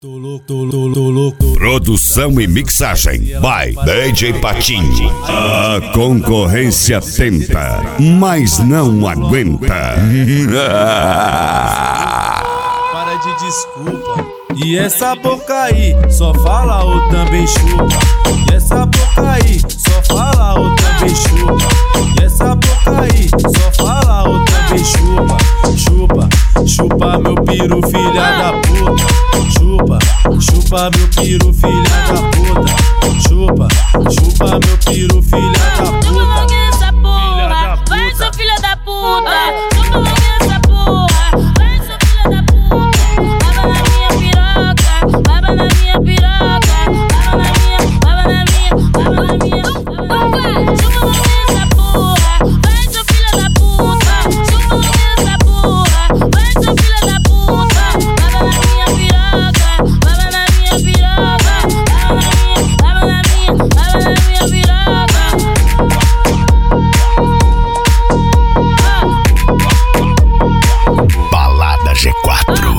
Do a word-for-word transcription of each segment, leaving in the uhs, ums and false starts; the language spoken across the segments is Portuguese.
Tô louco, tô louco, tô louco. Produção e mixagem by D J Patinho. A concorrência tenta, mas não aguenta. Para de desculpa. E essa boca aí só fala ou também chupa. E essa boca aí só fala ou também chupa. E essa boca aí só fala ou também chupa. Chupa, chupa meu piru, filha da puta. Chupa, chupa meu piru, filha da puta. Chupa, chupa meu piru, filha da puta. Essa porra, vai sua filha da puta. Chupa logo essa porra, vai sua filha da puta. Baba na minha piroca, baba na minha piroca, baba na minha, baba na minha, baba na minha. Chupa logo essa porra, vai sua filha da puta. Chupa logo essa porra, vai sua filha da puta. Baba na minha piroca, baba na minha piroca, baba na minha, baba na minha, baba na minha piroca. Balada G quatro.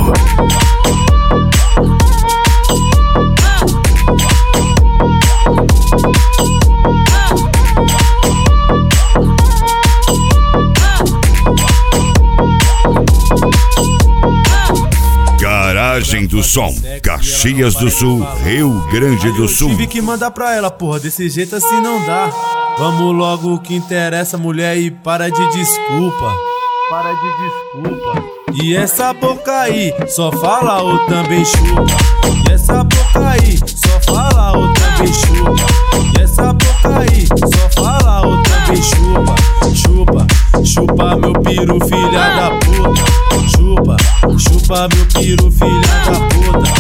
Garagem do Som, Caxias do Sul, Rio Grande do Sul. Tive que mandar pra ela, porra, desse jeito assim não dá. Vamos logo o que interessa, mulher, e para de desculpa. Para de desculpa. E essa boca aí só fala ou também chupa. E essa boca aí só fala ou também chupa. E essa boca aí só fala ou também chupa. Chupa, chupa meu piru, filha da puta. Chupa, chupa meu piru, filha da puta.